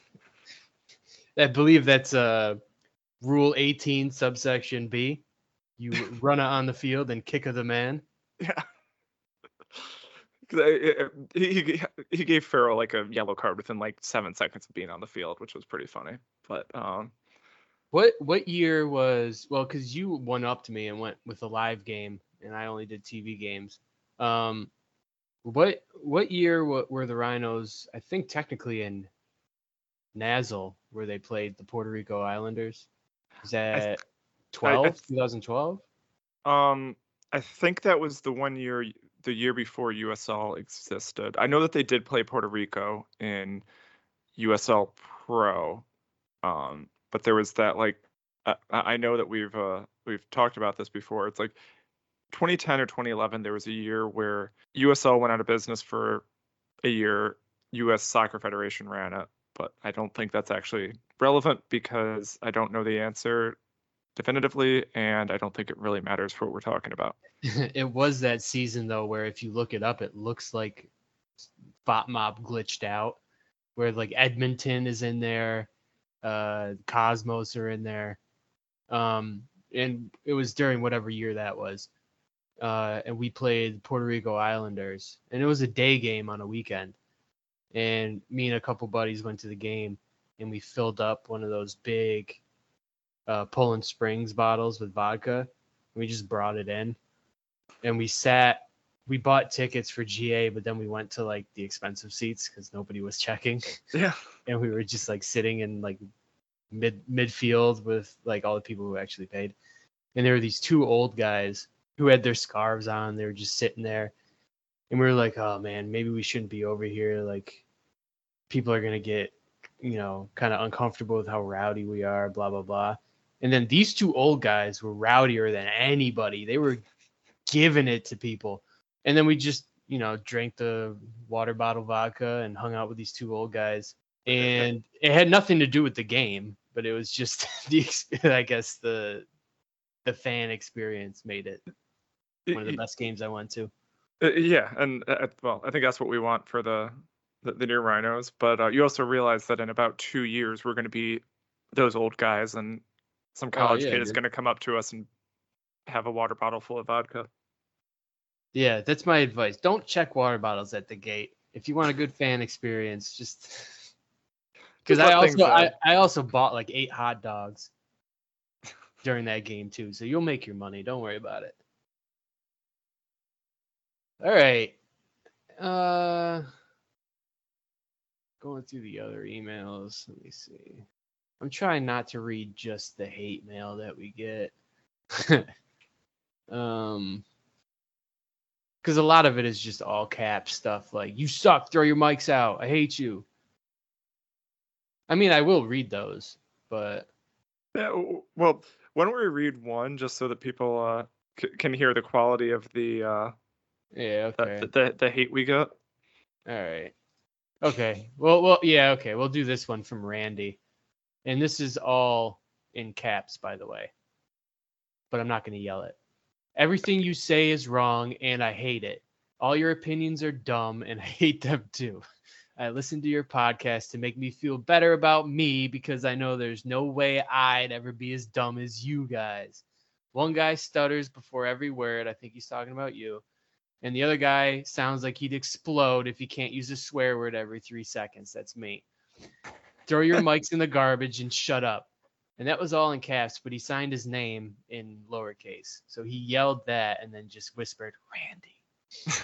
S3: I believe that's Rule 18, subsection B. You run on the field and kick of the man.
S4: Yeah. He gave Farrell like a yellow card within like 7 seconds of being on the field, which was pretty funny. But
S3: what year was, well, because you went up to me and went with a live game, and I only did TV games. What year were the Rhinos? I think technically in Nazle, where they played the Puerto Rico Islanders. Is that 2012?
S4: I think that was the year before USL existed. I know that they did play Puerto Rico in USL Pro, but there was that like I know that we've talked about this before. It's like 2010 or 2011. There was a year where USL went out of business for a year. US Soccer Federation ran it, but I don't think that's actually relevant because I don't know the answer definitively, and I don't think it really matters for what we're talking about.
S3: It was that season though, where if you look it up, it looks like FotMob glitched out, where like Edmonton is in there, Cosmos are in there, and it was during whatever year that was, and we played Puerto Rico Islanders, and it was a day game on a weekend, and me and a couple buddies went to the game, and we filled up one of those big Poland Springs bottles with vodka. We just brought it in, and we bought tickets for GA, but then we went to like the expensive seats because nobody was checking.
S4: Yeah.
S3: And we were just like sitting in like midfield with like all the people who actually paid. And there were these two old guys who had their scarves on. They were just sitting there. And we were like, oh, man, maybe we shouldn't be over here. Like, people are going to get, kind of uncomfortable with how rowdy we are, blah, blah, blah. And then these two old guys were rowdier than anybody. They were giving it to people. And then we just, drank the water bottle vodka and hung out with these two old guys. And it had nothing to do with the game, but it was just I guess the fan experience made it one of the best games I went to.
S4: Yeah, and well, I think that's what we want for the new Rhinos. But you also realize that in about 2 years, we're going to be those old guys, and some college kid is going to come up to us and have a water bottle full of vodka.
S3: Yeah, that's my advice. Don't check water bottles at the gate. If you want a good fan experience, just because I also bought like 8 hot dogs during that game too, so you'll make your money. Don't worry about it. All right. Going through the other emails. Let me see. I'm trying not to read just the hate mail that we get. Because a lot of it is just all cap stuff like, you suck, throw your mics out, I hate you. I mean, I will read those, but...
S4: Yeah, well, why don't we read one just so that people can hear the quality of the...
S3: yeah, okay.
S4: The hate we got?
S3: All right. Okay. Well, yeah, okay. We'll do this one from Randy. And this is all in caps, by the way. But I'm not going to yell it. Everything you say is wrong, and I hate it. All your opinions are dumb, and I hate them too. I listen to your podcast to make me feel better about me because I know there's no way I'd ever be as dumb as you guys. One guy stutters before every word. I think he's talking about you. And the other guy sounds like he'd explode if he can't use a swear word every 3 seconds. That's me. Throw your mics in the garbage and shut up. And that was all in caps, but he signed his name in lowercase. So he yelled that and then just whispered, Randy.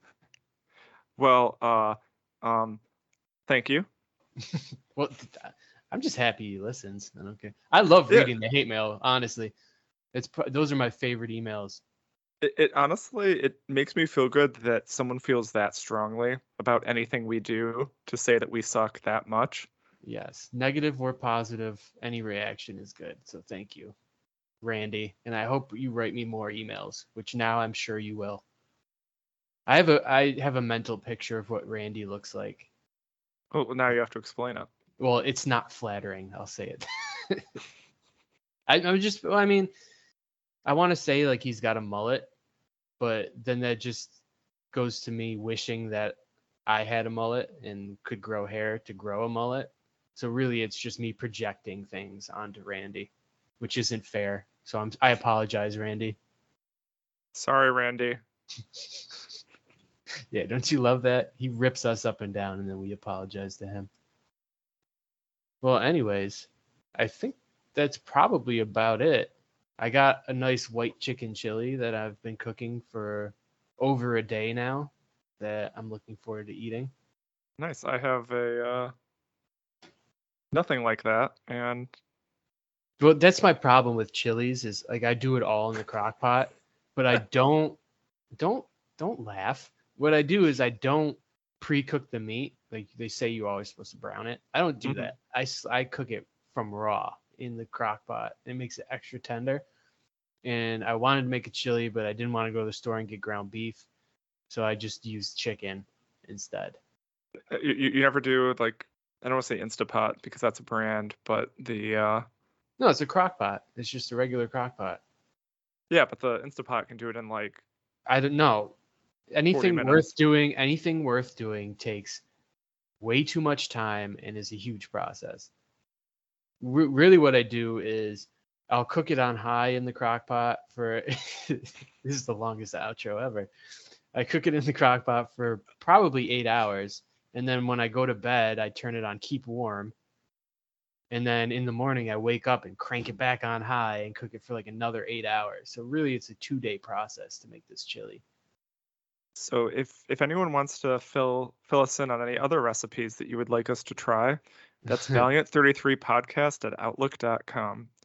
S4: Well, thank you.
S3: Well, I'm just happy he listens. I don't care. I love reading the hate mail, honestly. Those are my favorite emails.
S4: It honestly, it makes me feel good that someone feels that strongly about anything we do to say that we suck that much.
S3: Yes, negative or positive, any reaction is good. So thank you, Randy. And I hope you write me more emails, which now I'm sure you will. I have a mental picture of what Randy looks like.
S4: Oh, well, now you have to explain it.
S3: Well, it's not flattering. I'll say it. I want to say like he's got a mullet, but then that just goes to me wishing that I had a mullet and could grow hair to grow a mullet. So really, it's just me projecting things onto Randy, which isn't fair. So I apologize, Randy.
S4: Sorry, Randy.
S3: Yeah, don't you love that? He rips us up and down, and then we apologize to him. Well, anyways, I think that's probably about it. I got a nice white chicken chili that I've been cooking for over a day now that I'm looking forward to eating.
S4: Nice. I have nothing like that, and
S3: well, that's my problem with chilies is like I do it all in the crock pot, but I don't laugh. What I do is I don't pre-cook the meat. Like they say you're always supposed to brown it. I don't do that. I cook it from raw in the crock pot. It makes it extra tender. And I wanted to make a chili, but I didn't want to go to the store and get ground beef. So I just used chicken instead.
S4: You never do like, I don't want to say Instapot because that's a brand, but the
S3: No, it's a crock pot. It's just a regular crock pot.
S4: Yeah, but the Instapot can do it in like
S3: I don't know. Anything worth doing takes way too much time and is a huge process. Really what I do is I'll cook it on high in the crock pot for this is the longest outro ever. I cook it in the crock pot for probably 8 hours. And then when I go to bed, I turn it on keep warm. And then in the morning, I wake up and crank it back on high and cook it for like another 8 hours. So really, it's a 2-day process to make this chili.
S4: So if anyone wants to fill us in on any other recipes that you would like us to try, that's Valiant33podcast@outlook.com.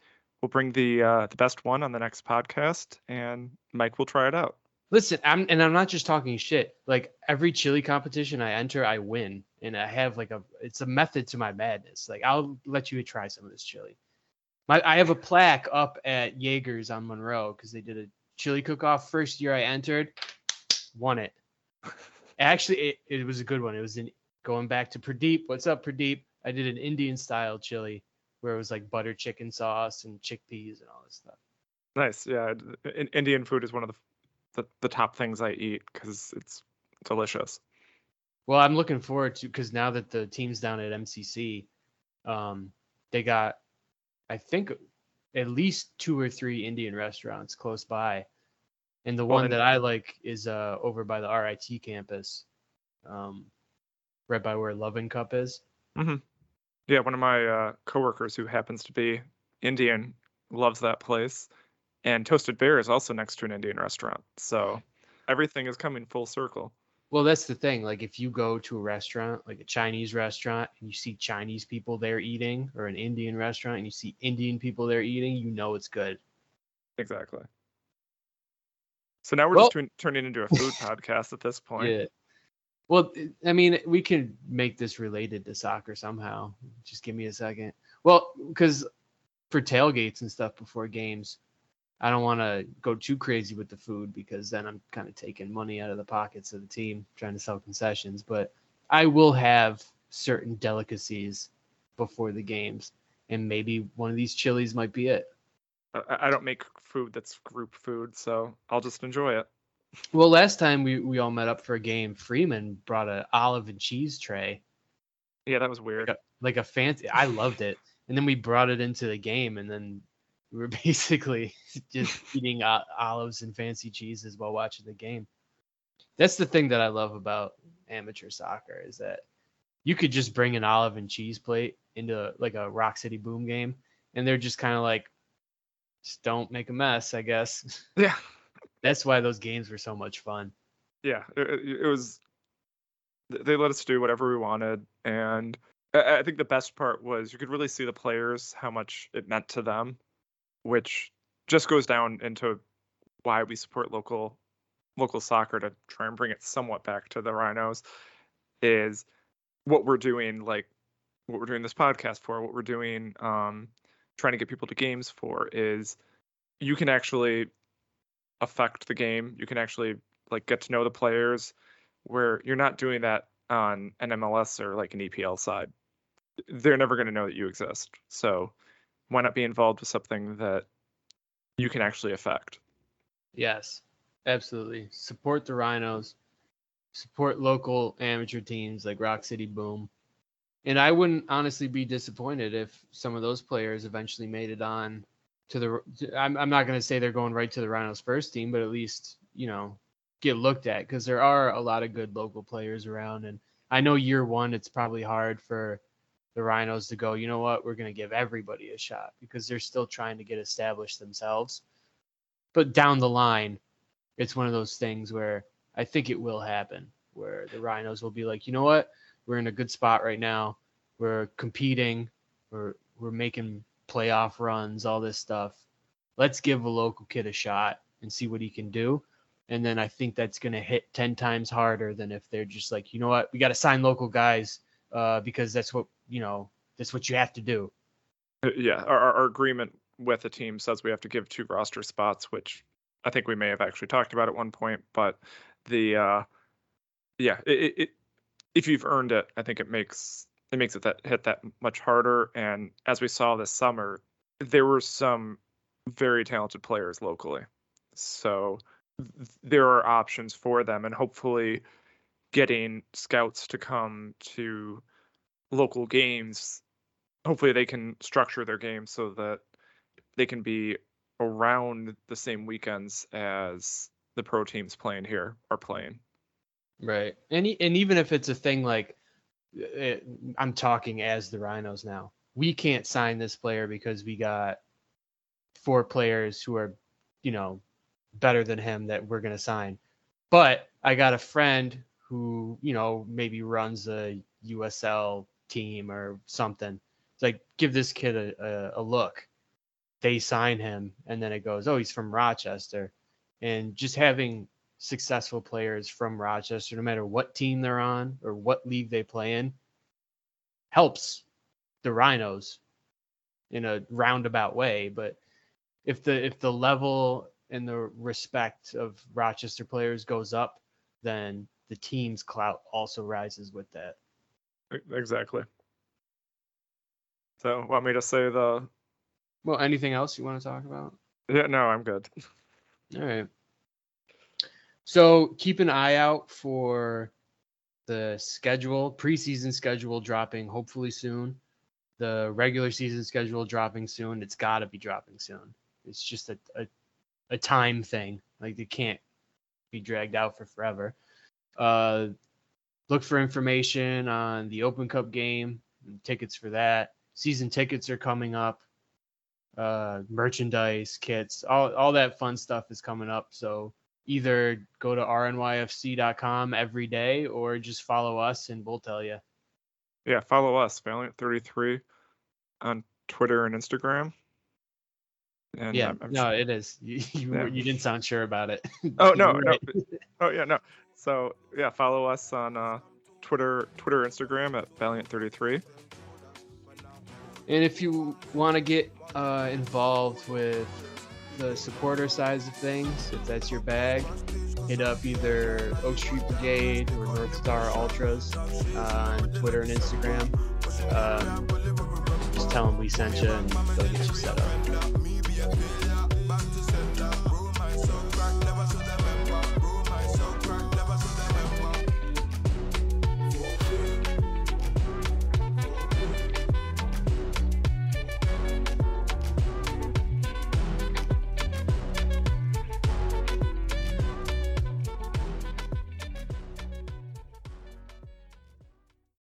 S4: we'll bring the best one on the next podcast, and Mike will try it out.
S3: Listen, I'm not just talking shit. Like every chili competition I enter, I win, and I have it's a method to my madness. Like I'll let you try some of this chili. I have a plaque up at Jaeger's on Monroe because they did a chili cook-off first year I entered, won it. Actually, it was a good one. It was going back to Pradeep. What's up, Pradeep? I did an Indian style chili where it was like butter chicken sauce and chickpeas and all this stuff.
S4: Nice, yeah. Indian food is one of the top things I eat because it's delicious.
S3: Well, I'm looking forward to, because now that the team's down at MCC, they got, I think, at least 2 or 3 Indian restaurants close by. And the one that I like is over by the RIT campus, right by where Love and Cup is.
S4: Mm-hmm. Yeah, one of my coworkers who happens to be Indian loves that place. And Toasted Bear is also next to an Indian restaurant. So everything is coming full circle.
S3: Well, that's the thing. Like if you go to a restaurant, like a Chinese restaurant, and you see Chinese people there eating, or an Indian restaurant and you see Indian people there eating, you know it's good.
S4: Exactly. So now we're just turning into a food podcast at this point.
S3: Yeah. Well, I mean, we can make this related to soccer somehow. Just give me a second. Well, because for tailgates and stuff before games, I don't want to go too crazy with the food because then I'm kind of taking money out of the pockets of the team trying to sell concessions. But I will have certain delicacies before the games, and maybe one of these chilies might be it.
S4: I don't make food that's group food, so I'll just enjoy it.
S3: Well, last time we all met up for a game, Freeman brought an olive and cheese tray.
S4: Yeah, that was weird.
S3: Like a fancy. I loved it. And then we brought it into the game, and then we were basically just eating olives and fancy cheeses while watching the game. That's the thing that I love about amateur soccer, is that you could just bring an olive and cheese plate into like a Rock City Boom game, and they're just kind of like, just don't make a mess, I guess.
S4: Yeah.
S3: That's why those games were so much fun.
S4: Yeah, it was. They let us do whatever we wanted, and I think the best part was you could really see the players, how much it meant to them, which just goes down into why we support local soccer, to try and bring it somewhat back to the Rhinos, is what we're doing, like what we're doing this podcast for, what we're doing, trying to get people to games for, is you can actually affect the game. You can actually like get to know the players, where you're not doing that on an MLS or like an EPL side. They're never going to know that you exist. So why not be involved with something that you can actually affect?
S3: Yes, absolutely. Support the Rhinos. Support local amateur teams like Rock City Boom. And I wouldn't honestly be disappointed if some of those players eventually made it on to the. I'm not going to say they're going right to the Rhinos first team, but at least, get looked at, because there are a lot of good local players around. And I know year one, it's probably hard for the Rhinos to go, you know what, we're going to give everybody a shot, because they're still trying to get established themselves. But down the line, it's one of those things where I think it will happen, where the Rhinos will be like, you know what, we're in a good spot right now. We're competing. We're making playoff runs, all this stuff. Let's give a local kid a shot and see what he can do. And then I think that's going to hit 10 times harder than if they're just like, you know what, we got to sign local guys because that's what you have to do.
S4: Yeah, our agreement with the team says we have to give 2 roster spots, which I think we may have actually talked about at one point. But if you've earned it, I think it makes it that hit that much harder. And as we saw this summer, there were some very talented players locally, so there are options for them, and hopefully getting scouts to come to local games, hopefully they can structure their games so that they can be around the same weekends as the pro teams playing here are playing.
S3: Right. And even if it's a thing like, I'm talking as the Rhinos now, we can't sign this player because we got 4 players who are, better than him that we're going to sign. But I got a friend who, maybe runs a USL team or something. It's like, give this kid a look. they sign him, and then it goes, oh, he's from Rochester. And just having successful players from Rochester, no matter what team they're on or what league they play in, helps the Rhinos in a roundabout way. But if the level and the respect of Rochester players goes up, then the team's clout also rises with that.
S4: Exactly. So, want me to say the...
S3: Well, anything else you want to talk about?
S4: Yeah, no, I'm good.
S3: All right. So keep an eye out for the preseason schedule dropping hopefully soon. The regular season schedule dropping soon. It's got to be dropping soon. It's just a time thing. Like, it can't be dragged out for forever. Look for information on the Open Cup game, tickets for that. Season tickets are coming up. Merchandise, kits, all that fun stuff is coming up. So either go to rnyfc.com every day or just follow us and we'll tell you.
S4: Yeah, follow us, Valiant33, on Twitter and Instagram. And
S3: yeah, it is. You didn't sound sure about it.
S4: Oh, no. Oh, yeah, no. So, yeah, follow us on Twitter, Instagram at Valiant33.
S3: And if you want to get involved with the supporter sides of things, if that's your bag, hit up either Oak Street Brigade or North Star Ultras on Twitter and Instagram. Just tell them we sent you and they'll get you set up.